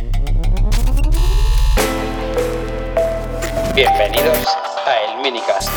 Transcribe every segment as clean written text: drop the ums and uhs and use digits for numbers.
Bienvenidos a El Minicast.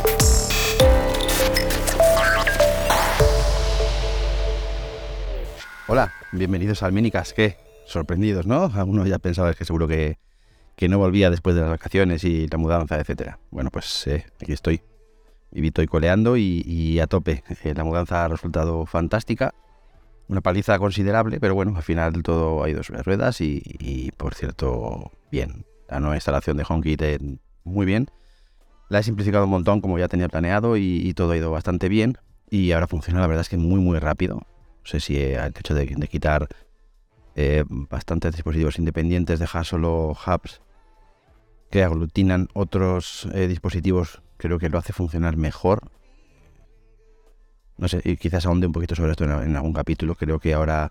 Hola, bienvenidos al Minicast. ¿Qué? Sorprendidos, ¿no? Algunos ya pensabais que seguro que no volvía después de las vacaciones y la mudanza, etcétera. Bueno, pues aquí estoy. Vivito y coleando y a tope. La mudanza ha resultado fantástica. Una paliza considerable, pero bueno, al final todo ha ido sobre ruedas y por cierto, bien. La nueva instalación de HomeKit muy bien. La he simplificado un montón como ya tenía planeado y todo ha ido bastante bien. Y ahora funciona, la verdad es que muy muy rápido. No sé si el hecho de quitar bastantes dispositivos independientes, dejar solo hubs que aglutinan otros dispositivos, creo que lo hace funcionar mejor. No sé, y quizás ahonde un poquito sobre esto en algún capítulo. Creo que ahora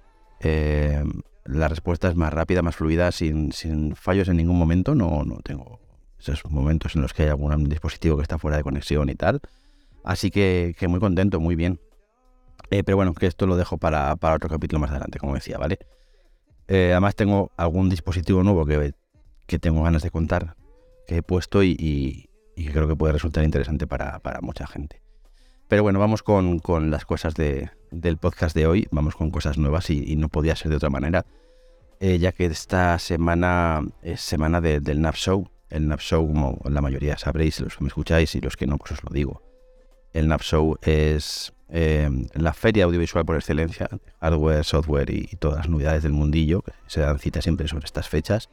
la respuesta es más rápida, más fluida, sin fallos en ningún momento. No tengo esos momentos en los que hay algún dispositivo que está fuera de conexión y tal. Así que muy contento, muy bien. Pero bueno, que esto lo dejo para otro capítulo más adelante, como decía, ¿vale? Además tengo algún dispositivo nuevo que tengo ganas de contar, que he puesto y que creo que puede resultar interesante para mucha gente. Pero bueno, vamos con las cosas del podcast de hoy. Vamos con cosas nuevas y no podía ser de otra manera, ya que esta semana es semana del NAB Show. El NAB Show, como la mayoría sabréis, los que me escucháis y los que no, pues os lo digo. El NAB Show es la feria audiovisual por excelencia, hardware, software y todas las novedades del mundillo, que se dan cita siempre sobre estas fechas.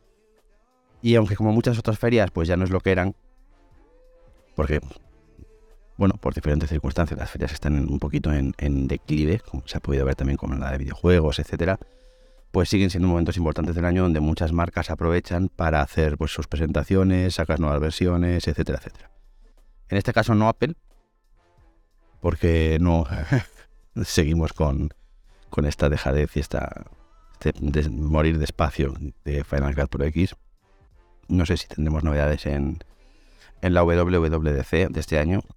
Y aunque como muchas otras ferias, pues ya no es lo que eran, porque, bueno, por diferentes circunstancias las ferias están un poquito en declive, como se ha podido ver también con la de videojuegos, etcétera, pues siguen siendo momentos importantes del año donde muchas marcas aprovechan para hacer pues sus presentaciones, sacar nuevas versiones, etcétera, etcétera. En este caso no Apple, porque no seguimos con esta dejadez y de morir despacio de Final Cut Pro X. No sé si tendremos novedades en la WWDC de este año.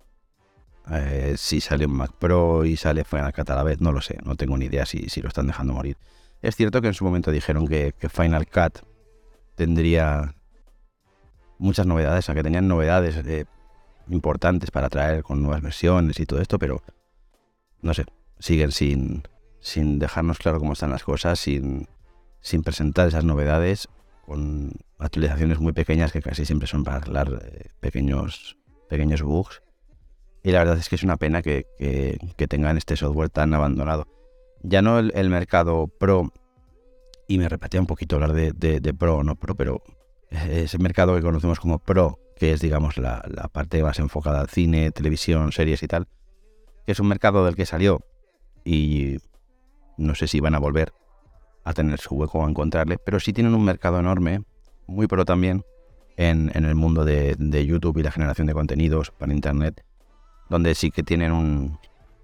Si sale un Mac Pro y sale Final Cut a la vez, no lo sé, no tengo ni idea si lo están dejando morir. Es cierto que en su momento dijeron que Final Cut tendría muchas novedades, o sea, que tenían novedades importantes para traer con nuevas versiones y todo esto, pero no sé, siguen sin dejarnos claro cómo están las cosas, sin presentar esas novedades, con actualizaciones muy pequeñas que casi siempre son para arreglar pequeños bugs. Y la verdad es que es una pena que tengan este software tan abandonado. Ya no el mercado Pro, y me repetía un poquito hablar de Pro o no Pro, pero ese mercado que conocemos como Pro, que es digamos la parte más enfocada al cine, televisión, series y tal, que es un mercado del que salió y no sé si van a volver a tener su hueco o a encontrarle, pero sí tienen un mercado enorme, muy pro también, en el mundo de YouTube y la generación de contenidos para internet, donde sí que tienen un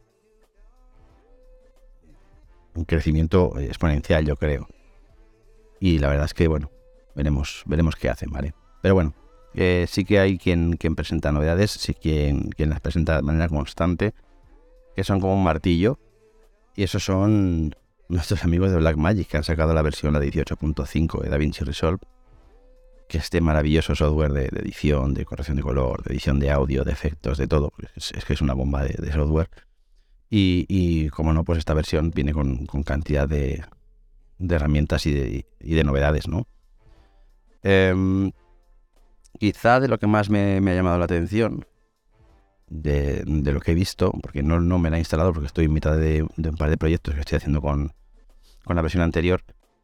crecimiento exponencial, yo creo. Y la verdad es que, bueno, veremos qué hacen, ¿vale? Pero bueno, sí que hay quien presenta novedades, sí quien las presenta de manera constante, que son como un martillo, y esos son nuestros amigos de Blackmagic, que han sacado la versión, la 18.5 de DaVinci Resolve, que es este maravilloso software de edición, de corrección de color, de edición de audio, de efectos, de todo. Es que es una bomba de software. Y como no, pues esta versión viene con cantidad de herramientas y de novedades, ¿no? Quizá de lo que más me ha llamado la atención, de lo que he visto, porque no me la he instalado porque estoy en mitad de un par de proyectos que estoy haciendo con la versión anterior,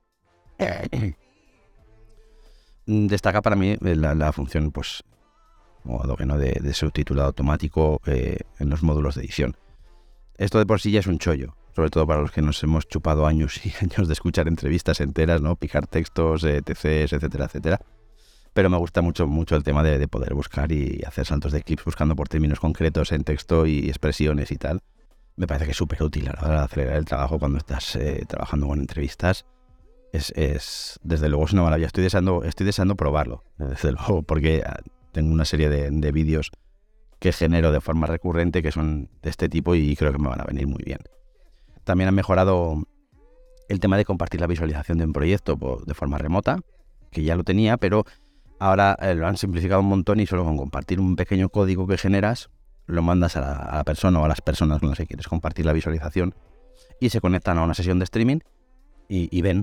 destaca para mí la función, pues, modo que no, de subtitulado automático en los módulos de edición. Esto de por sí ya es un chollo, sobre todo para los que nos hemos chupado años y años de escuchar entrevistas enteras, ¿no? Picar textos, TCs, etcétera, etcétera. Pero me gusta mucho el tema de poder buscar y hacer saltos de clips buscando por términos concretos en texto y expresiones y tal. Me parece que es súper útil a la hora de acelerar el trabajo cuando estás trabajando con entrevistas. Es desde luego es una maravilla. Estoy deseando probarlo, desde luego, porque tengo una serie de vídeos que genero de forma recurrente que son de este tipo y creo que me van a venir muy bien. También han mejorado el tema de compartir la visualización de un proyecto de forma remota, que ya lo tenía, pero ahora lo han simplificado un montón y solo con compartir un pequeño código que generas, lo mandas a la persona o a las personas con las que quieres compartir la visualización y se conectan a una sesión de streaming y ven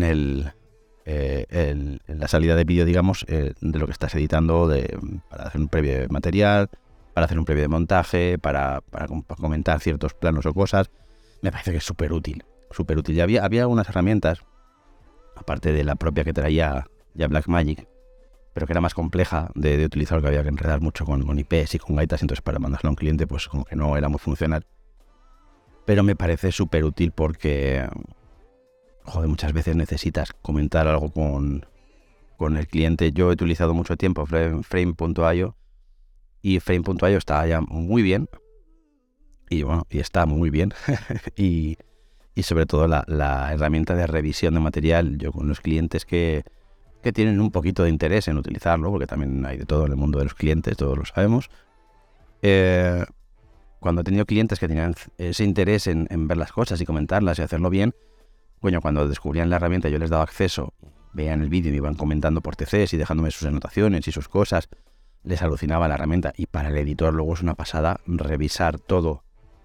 la salida de vídeo, digamos, de lo que estás editando para hacer un previo de material, para hacer un previo de montaje, para comentar ciertos planos o cosas. Me parece que es súper útil, súper útil. Y había algunas herramientas, aparte de la propia que traía ya Blackmagic, pero que era más compleja de utilizar, que había que enredar mucho con IPs y con gaitas, entonces para mandárselo a un cliente pues como que no era muy funcional. Pero me parece súper útil porque, joder, muchas veces necesitas comentar algo con el cliente. Yo he utilizado mucho tiempo Frame.io y Frame.io está ya muy bien. Y bueno, y está muy bien. y sobre todo la herramienta de revisión de material, yo con los clientes que tienen un poquito de interés en utilizarlo, porque también hay de todo en el mundo de los clientes, todos lo sabemos. Cuando he tenido clientes que tenían ese interés en ver las cosas y comentarlas y hacerlo bien, bueno, cuando descubrían la herramienta yo les daba acceso, veían el vídeo y me iban comentando por TCs y dejándome sus anotaciones y sus cosas, les alucinaba la herramienta. Y para el editor luego es una pasada revisar todo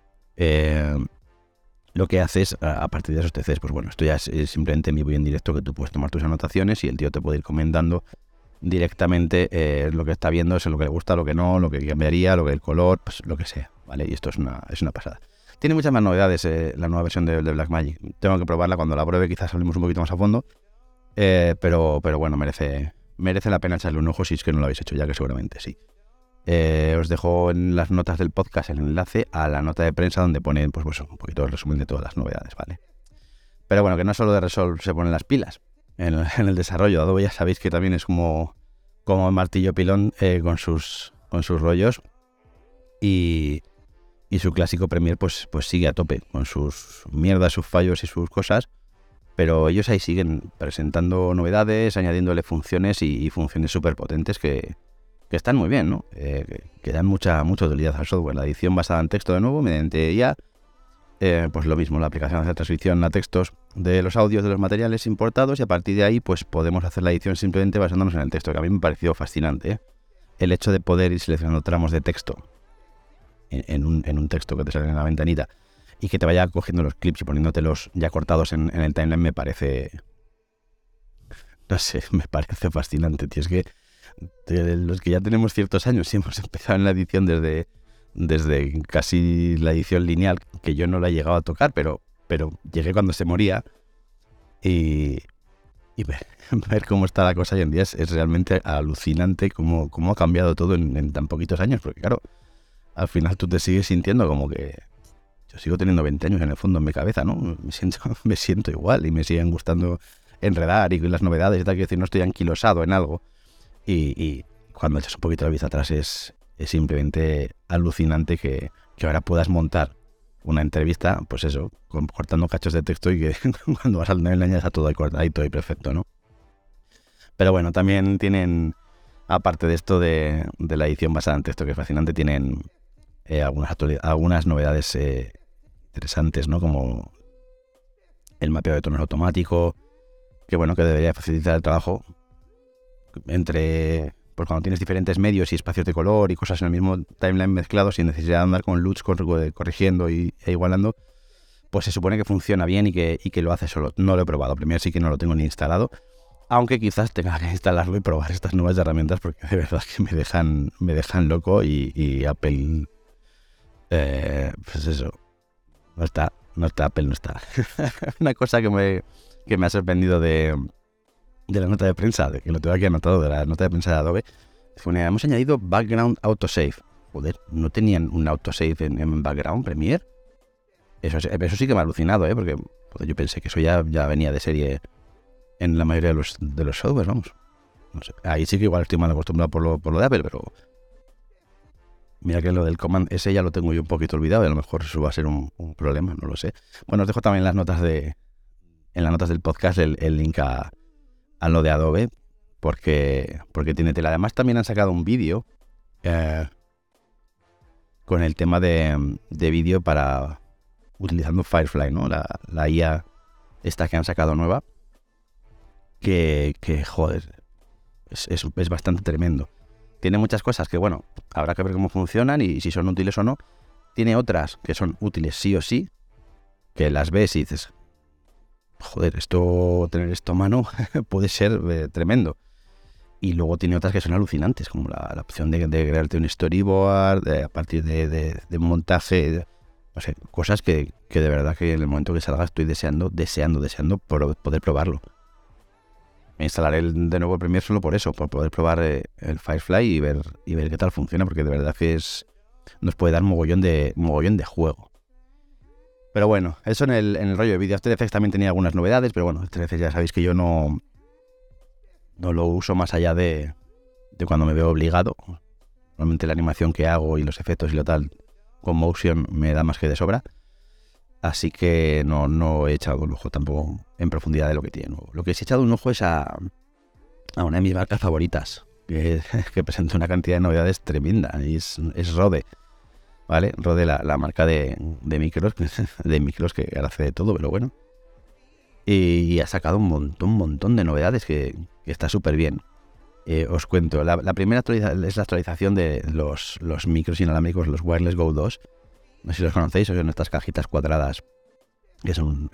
lo que haces a partir de esos TCs. Pues bueno, esto ya es simplemente en vivo y en directo, que tú puedes tomar tus anotaciones y el tío te puede ir comentando directamente lo que está viendo, es lo que le gusta, lo que no, lo que cambiaría, lo que el color, pues lo que sea, ¿vale? Y esto es una pasada. Tiene muchas más novedades la nueva versión de Blackmagic. Tengo que probarla, cuando la pruebe quizás hablemos un poquito más a fondo, pero bueno, merece la pena echarle un ojo si es que no lo habéis hecho ya, que seguramente sí. Os dejo en las notas del podcast el enlace a la nota de prensa donde pone pues un poquito el resumen de todas las novedades, ¿vale? Pero bueno, que no solo de Resolve se ponen las pilas. En el desarrollo Adobe ya sabéis que también es como el martillo pilón con sus rollos y su clásico Premiere pues sigue a tope con sus mierdas, sus fallos y sus cosas, pero ellos ahí siguen presentando novedades, añadiéndole funciones y funciones súper potentes que están muy bien, ¿no? Que dan mucha utilidad al software. La edición basada en texto de nuevo mediante IA, pues lo mismo, la aplicación hace transcripción a textos de los audios de los materiales importados y a partir de ahí pues podemos hacer la edición simplemente basándonos en el texto, que a mí me pareció fascinante, ¿eh? El hecho de poder ir seleccionando tramos de texto en un texto que te sale en la ventanita y que te vaya cogiendo los clips y poniéndotelos ya cortados en el timeline me parece, no sé, me parece fascinante, tío. Es que de los que ya tenemos ciertos años y hemos empezado en la edición desde casi la edición lineal, que yo no la he llegado a tocar, pero llegué cuando se moría y ver cómo está la cosa hoy en día es realmente alucinante cómo ha cambiado todo en tan poquitos años, porque claro, al final tú te sigues sintiendo como que yo sigo teniendo 20 años en el fondo en mi cabeza, ¿no? Me siento igual y me siguen gustando enredar y las novedades y tal, que decir, no estoy anquilosado en algo. Y cuando echas un poquito la vista atrás es simplemente alucinante que ahora puedas montar una entrevista, pues eso, cortando cachos de texto y que cuando vas al timeline ya está todo ahí cortadito y perfecto, ¿no? Pero bueno, también tienen, aparte de esto de la edición basada en texto, que es fascinante, tienen algunas novedades interesantes, ¿no? Como el mapeo de tonos automático, que bueno, que debería facilitar el trabajo entre, pues cuando tienes diferentes medios y espacios de color y cosas en el mismo timeline mezclados sin necesidad de andar con LUTs corrigiendo e igualando, pues se supone que funciona bien y que lo hace solo. No lo he probado, primero sí que no lo tengo ni instalado, aunque quizás tenga que instalarlo y probar estas nuevas herramientas porque de verdad que me dejan loco y Apple, pues eso, no está Apple, no está. Una cosa que me ha sorprendido de la nota de prensa, de que lo tengo aquí anotado, de la nota de prensa de Adobe, hemos añadido Background Autosave. Joder, ¿no tenían un autosave en Background Premiere? Eso sí que me ha alucinado, porque joder, yo pensé que eso ya venía de serie en la mayoría de los softwares, vamos. No sé. Ahí sí que igual estoy mal acostumbrado por lo de Apple, pero mira que lo del Command ese ya lo tengo yo un poquito olvidado y a lo mejor eso va a ser un problema, no lo sé. Bueno, os dejo también en las notas del podcast el link a lo de Adobe, porque tiene tela. Además también han sacado un vídeo con el tema de vídeo para utilizando Firefly, ¿no? La IA esta que han sacado nueva, que joder, es bastante tremendo. Tiene muchas cosas que, bueno, habrá que ver cómo funcionan y si son útiles o no. Tiene otras que son útiles sí o sí, que las ves y dices, joder, tener esto a mano puede ser tremendo. Y luego tiene otras que son alucinantes, como la opción de crearte un storyboard, a partir de un montaje, no sé, cosas que de verdad que en el momento que salga estoy deseando poder probarlo. Me instalaré de nuevo el Premiere solo por eso, por poder probar el Firefly y ver qué tal funciona, porque de verdad que nos puede dar mogollón de juego. Pero bueno, eso en el rollo de vídeo. After Effects también tenía algunas novedades, pero bueno, After Effects ya sabéis que yo no lo uso más allá de cuando me veo obligado. Normalmente la animación que hago y los efectos y lo tal con Motion me da más que de sobra. Así que no he echado un ojo tampoco en profundidad de lo que tiene. Lo que sí he echado un ojo es a una de mis marcas favoritas, que presenta una cantidad de novedades tremenda. Y es Rode, ¿vale? Rode, la marca de micros, que ahora hace de todo, pero bueno. Y ha sacado un montón de novedades que está súper bien. Os cuento, la primera es la actualización de los micros inalámbricos, los Wireless Go 2. No sé si los conocéis, son estas cajitas cuadradas que son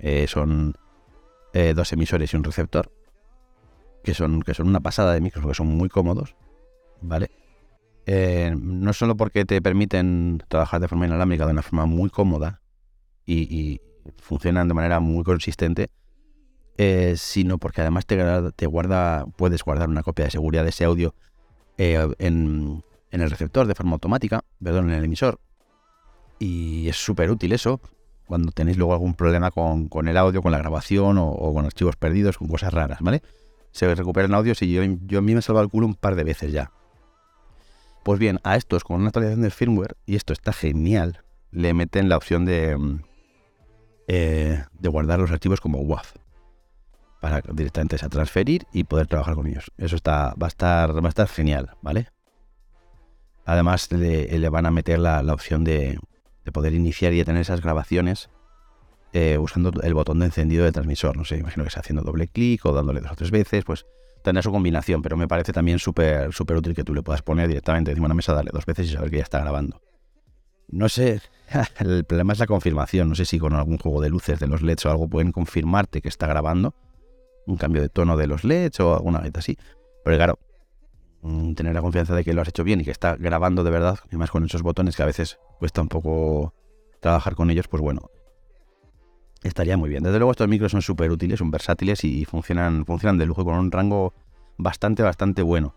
2 emisores y un receptor, que son una pasada de micros, porque son muy cómodos, ¿vale? No solo porque te permiten trabajar de forma inalámbrica de una forma muy cómoda y funcionan de manera muy consistente, sino porque además puedes guardar una copia de seguridad de ese audio en el receptor de forma automática, en el emisor. Y es súper útil eso cuando tenéis luego algún problema con el audio, con la grabación o con archivos perdidos, con cosas raras, ¿vale? Se recuperan audios y yo a mí me he salvado el culo un par de veces ya. Pues bien, a estos con una actualización del firmware, y esto está genial, le meten la opción de guardar los archivos como WAV para directamente transferir y poder trabajar con ellos. Eso va a estar genial, ¿vale? Además le van a meter la opción de poder iniciar y detener esas grabaciones usando el botón de encendido del transmisor. No sé, imagino que sea haciendo doble clic o dándole 2 o 3 veces, pues tendrá su combinación, pero me parece también súper útil que tú le puedas poner directamente encima de una mesa, darle 2 veces y saber que ya está grabando. No sé, el problema es la confirmación. No sé si con algún juego de luces de los LEDs o algo pueden confirmarte que está grabando, un cambio de tono de los LEDs o alguna vez así. Pero claro, tener la confianza de que lo has hecho bien y que está grabando de verdad, y más con esos botones que a veces cuesta un poco trabajar con ellos, pues bueno, estaría muy bien. Desde luego estos micros son súper útiles, son versátiles y funcionan de lujo, con un rango bastante bueno.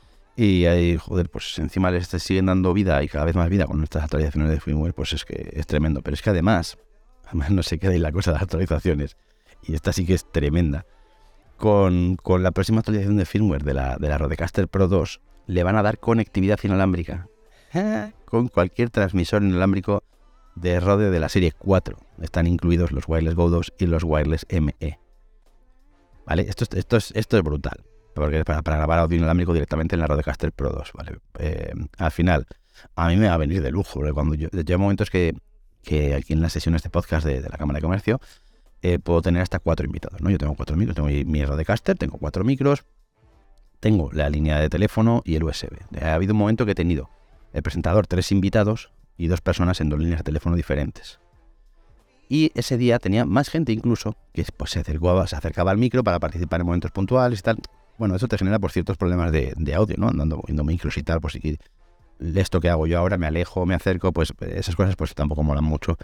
Y ahí, joder, pues encima les siguen dando vida y cada vez más vida con nuestras actualizaciones de firmware, pues es que es tremendo. Pero es que además no se queda ahí la cosa de las actualizaciones, y esta sí que es tremenda. Con la próxima actualización de firmware de la Rodecaster Pro 2 le van a dar conectividad inalámbrica con cualquier transmisor inalámbrico de Rode de la serie 4. Están incluidos los Wireless Go 2 y los Wireless ME. ¿Vale? Esto es brutal, porque es para grabar audio inalámbrico directamente en la Rodecaster Pro 2, ¿vale? Al final, a mí me va a venir de lujo, porque cuando yo momentos que aquí en las sesiones de podcast de la Cámara de Comercio puedo tener hasta 4 invitados, ¿no? Yo tengo 4 micros, tengo mi Rodecaster, tengo 4 micros, tengo la línea de teléfono y el USB. Ha habido un momento que he tenido el presentador, 3 invitados y 2 personas en 2 líneas de teléfono diferentes. Y ese día tenía más gente incluso que pues, se acercaba al micro para participar en momentos puntuales y tal. Bueno, eso te genera por ciertos problemas de audio, ¿no? Andando viendo micros y tal, pues si esto que hago yo ahora, me alejo, me acerco, pues esas cosas pues tampoco molan mucho.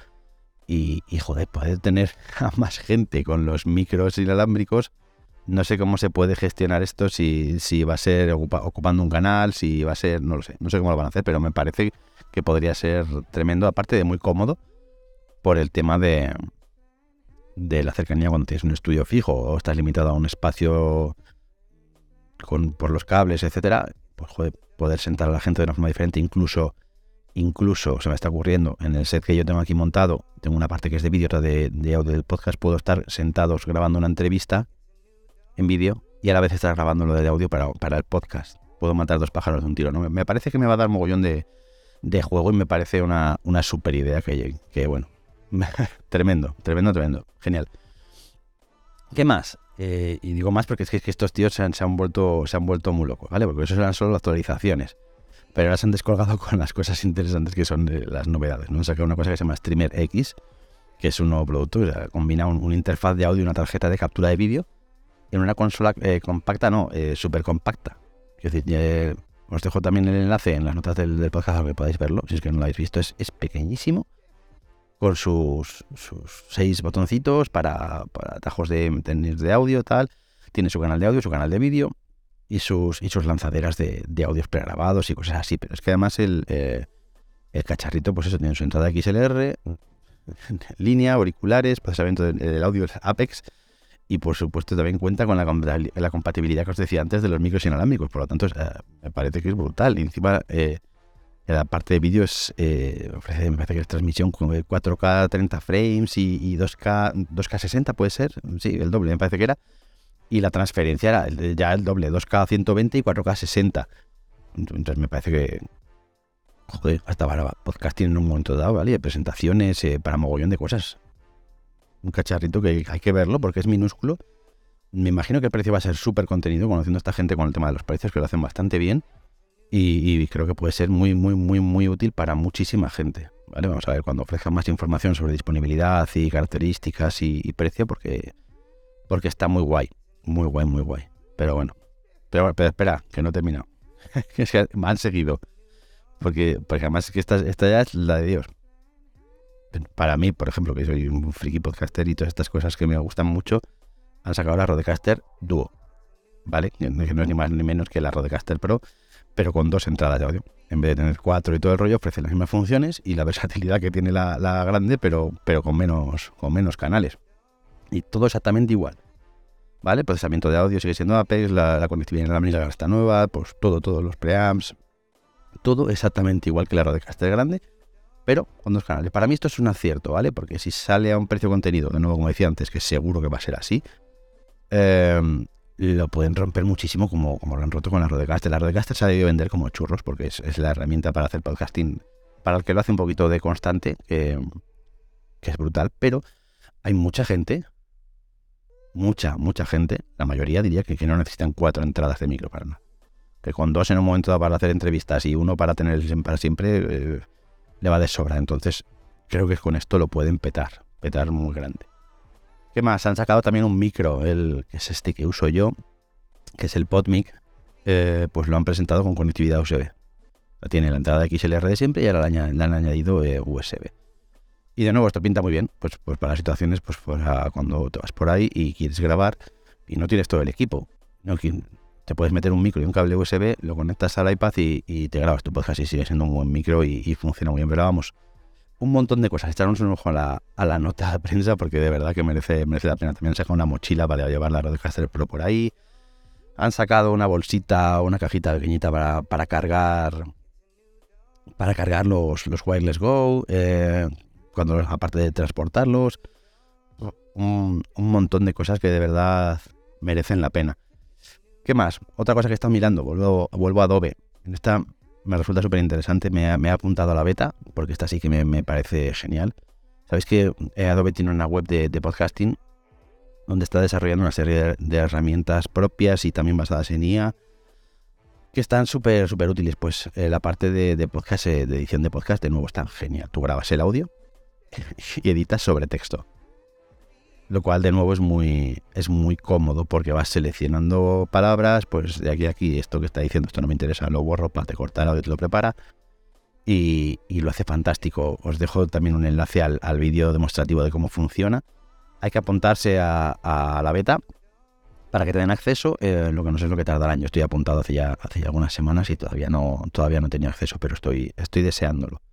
Y joder, poder tener a más gente con los micros inalámbricos, no sé cómo se puede gestionar esto, si va a ser ocupando un canal, si va a ser, no lo sé, no sé cómo lo van a hacer, pero me parece que podría ser tremendo, aparte de muy cómodo, por el tema de la cercanía cuando tienes un estudio fijo o estás limitado a un espacio por los cables, etcétera. Pues joder, poder sentar a la gente de una forma diferente, incluso se me está ocurriendo, en el set que yo tengo aquí montado, tengo una parte que es de vídeo, otra de audio del podcast, puedo estar sentados grabando una entrevista en vídeo y a la vez estar grabando lo de audio para el podcast. Puedo matar 2 pájaros de un tiro, ¿no? Me parece que me va a dar mogollón de juego y me parece una super idea que bueno, tremendo, genial. ¿Qué más? Y digo más porque es que estos tíos se han vuelto muy locos, ¿vale? Porque eso eran solo actualizaciones. Pero ahora se han descolgado con las cosas interesantes que son de las novedades, ¿no? Han sacado una cosa que se llama Streamer X, que es un nuevo producto, o sea, combina una interfaz de audio y una tarjeta de captura de vídeo en una consola compacta, súper compacta. Es decir, os dejo también el enlace en las notas del podcast para que podáis verlo, si es que no lo habéis visto. Es pequeñísimo, con sus 6 botoncitos para atajos de audio, tal. Tiene su canal de audio, su canal de vídeo y sus lanzaderas de audios pregrabados y cosas así. Pero es que además el cacharrito, pues eso, tiene su entrada XLR, línea, auriculares, procesamiento del audio Apex, y por supuesto también cuenta con la compatibilidad que os decía antes de los micros inalámbricos. Por lo tanto, me parece que es brutal. Y encima, la parte de vídeo ofrece, me parece que es transmisión con 4K 30 frames y 2K 60, puede ser. Sí, el doble me parece que era. Y la transferencia era ya el doble, 2K 120 y 4K 60. Entonces me parece que, joder, hasta para podcasting en un momento dado, ¿vale? Presentaciones para mogollón de cosas. Un cacharrito que hay que verlo porque es minúsculo. Me imagino que el precio va a ser súper contenido, conociendo a esta gente con el tema de los precios, que lo hacen bastante bien. Y creo que puede ser muy, muy, muy, muy útil para muchísima gente, ¿vale? Vamos a ver cuando ofrezcan más información sobre disponibilidad y características y precio, porque está muy guay. Muy guay, muy guay. Pero bueno. Pero espera, que no he terminado. Es que me han seguido. Porque además es que esta ya es la de Dios. Para mí, por ejemplo, que soy un friki podcaster y todas estas cosas que me gustan mucho, han sacado la Rodecaster Duo, ¿vale? Que no es ni más ni menos que la Rodecaster Pro, pero con 2 entradas de audio. En vez de tener 4 y todo el rollo, ofrece las mismas funciones y la versatilidad que tiene la grande, pero con menos canales. Y todo exactamente igual, ¿vale? Procesamiento de audio sigue siendo Apex, la conectividad inalámbrica está nueva, pues todos los preamps, todo exactamente igual que la Rodecaster grande, pero con 2 canales. Para mí esto es un acierto, ¿vale? Porque si sale a un precio contenido, de nuevo, como decía antes, que seguro que va a ser así, lo pueden romper muchísimo como lo han roto con la Rodecaster. La Rodecaster se ha debido vender como churros porque es la herramienta para hacer podcasting, para el que lo hace un poquito de constante, que es brutal, pero hay mucha gente, mucha gente, la mayoría diría que no necesitan 4 entradas de micro para nada. Que con 2 en un momento dado para hacer entrevistas y 1 para tener para siempre, le va de sobra. Entonces creo que con esto lo pueden petar muy grande. ¿Qué más? Han sacado también un micro, que es este que uso yo, que es el PodMic, pues lo han presentado con conectividad USB. Tiene la entrada de XLR de siempre y ahora le han añadido USB. Y de nuevo esto pinta muy bien, pues para situaciones, pues cuando te vas por ahí y quieres grabar y no tienes todo el equipo, ¿no? Te puedes meter un micro y un cable USB, lo conectas al iPad y te grabas tu podcast y sigue siendo un buen micro y funciona muy bien. Pero vamos, un montón de cosas. Echaros un ojo a la nota de prensa porque de verdad que merece la pena. También han sacado una mochila para llevar la Rodecaster Pro por ahí. Han sacado una bolsita, una cajita pequeñita para cargar los Wireless Go, aparte de transportarlos. Un montón de cosas que de verdad merecen la pena. ¿Qué más? Otra cosa que he estado mirando, vuelvo a Adobe. En esta me resulta súper interesante, me he apuntado a la beta, porque esta sí que me parece genial. Sabéis que Adobe tiene una web de podcasting donde está desarrollando una serie de herramientas propias y también basadas en IA, que están súper útiles. Pues la parte de podcast, de edición de podcast, de nuevo está genial. Tú grabas el audio y editas sobre texto. Lo cual de nuevo es muy cómodo porque vas seleccionando palabras, pues de aquí a aquí, esto que está diciendo, esto no me interesa, lo borro, para te cortar el audio, te lo prepara y lo hace fantástico. Os dejo también un enlace al vídeo demostrativo de cómo funciona. Hay que apuntarse a la beta para que te den acceso, lo que no sé es lo que tardará. Yo estoy apuntado hace ya algunas semanas y todavía no tenía acceso, pero estoy deseándolo.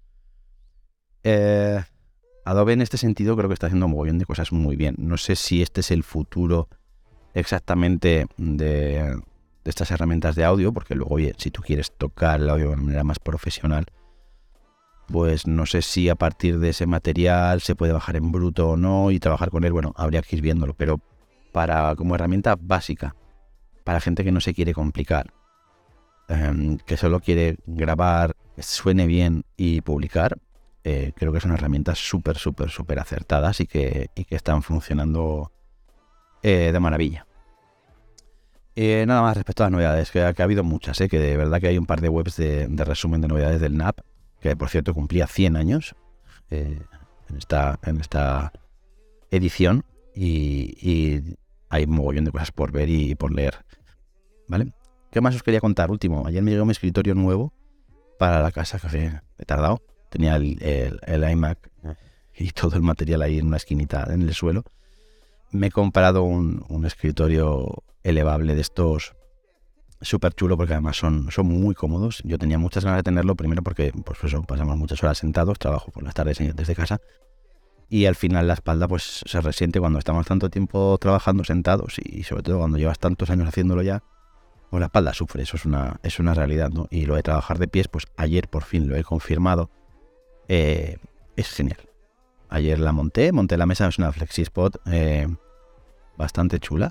Adobe en este sentido creo que está haciendo un mogollón de cosas muy bien. No sé si este es el futuro exactamente de estas herramientas de audio, porque luego, oye, si tú quieres tocar el audio de una manera más profesional, pues no sé si a partir de ese material se puede bajar en bruto o no y trabajar con él. Bueno, habría que ir viéndolo, pero como herramienta básica, para gente que no se quiere complicar, que solo quiere grabar, que suene bien y publicar, creo que son herramientas súper acertadas y que están funcionando de maravilla. Nada más respecto a las novedades, que ha habido muchas, que de verdad que hay un par de webs de resumen de novedades del NAP, que por cierto cumplía 100 años en esta edición, y hay un mogollón de cosas por ver y por leer, ¿vale? ¿Qué más os quería contar? Último, ayer me llegó mi escritorio nuevo para la casa, que he tardado. Tenía el iMac y todo el material ahí en una esquinita en el suelo. Me he comprado un escritorio elevable de estos súper chulo, porque además son muy cómodos. Yo tenía muchas ganas de tenerlo, primero porque pues eso, pasamos muchas horas sentados, trabajo por las tardes desde casa, y al final la espalda pues se resiente cuando estamos tanto tiempo trabajando sentados, y sobre todo cuando llevas tantos años haciéndolo ya, pues la espalda sufre. Eso es una realidad, ¿no? Y lo de trabajar de pies, pues ayer por fin lo he confirmado. Es genial. Ayer la monté la mesa, es una FlexiSpot bastante chula.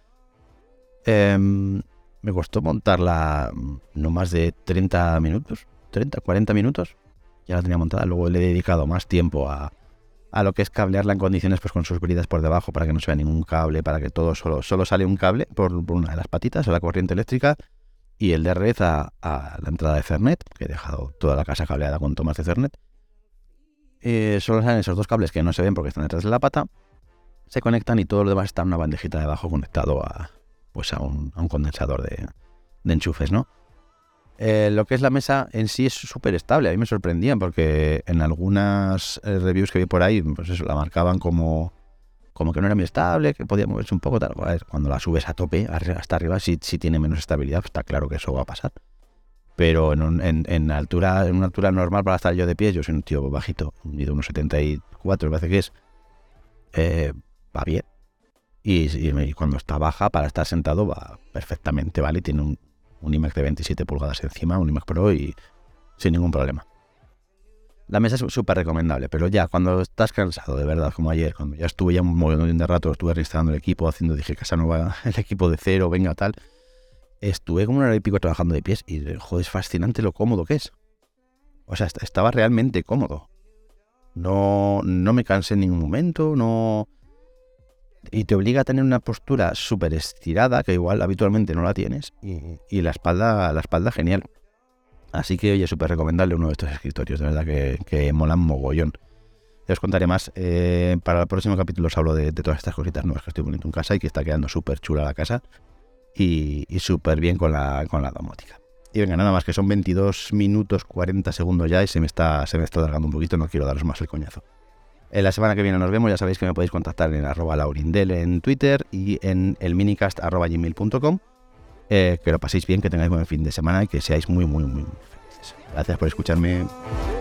Me costó montarla no más de 30 minutos, 40 minutos. Ya la tenía montada. Luego le he dedicado más tiempo a lo que es cablearla en condiciones, pues con sus bridas por debajo, para que no se vea ningún cable, para que todo solo sale un cable por una de las patitas a la corriente eléctrica, y el de red a la entrada de Ethernet, que he dejado toda la casa cableada con tomas de Ethernet. Solo salen esos dos cables que no se ven porque están detrás de la pata, se conectan, y todo lo demás está en una bandejita de abajo conectado a un condensador de enchufes, ¿no? Lo que es la mesa en sí es súper estable. A mí me sorprendía porque en algunas reviews que vi por ahí, pues eso, la marcaban como que no era muy estable, que podía moverse un poco, tal. A ver, cuando la subes a tope, hasta arriba, sí tiene menos estabilidad, pues está claro que eso va a pasar. Pero en una altura normal para estar yo de pie, yo soy un tío bajito, mido unos 74, me parece que es, va bien. Y cuando está baja, para estar sentado, va perfectamente, ¿vale? Tiene un iMac de 27 pulgadas encima, un iMac Pro, y sin ningún problema. La mesa es súper recomendable, pero ya cuando estás cansado, de verdad, como ayer, cuando ya estuve un montón de rato, estuve reinstalando el equipo, dije casa nueva, el equipo de cero, venga, tal. Estuve como una hora y pico trabajando de pies, y joder, es fascinante lo cómodo que es. O sea, estaba realmente cómodo. No me cansé en ningún momento, no. Y te obliga a tener una postura súper estirada, que igual habitualmente no la tienes, y la espalda genial. Así que, oye, súper recomendable uno de estos escritorios, de verdad que molan mogollón. Ya os contaré más. Para el próximo capítulo os hablo de todas estas cositas nuevas que estoy poniendo en casa y que está quedando súper chula la casa, y súper bien con la domótica. Y venga, nada más, que son 22 minutos 40 segundos ya, y se me está alargando un poquito, no quiero daros más el coñazo. La semana que viene nos vemos. Ya sabéis que me podéis contactar en @laurindel en Twitter y en elminicast@gmail.com. Que lo paséis bien, que tengáis buen fin de semana y que seáis muy, muy, muy felices. Gracias por escucharme.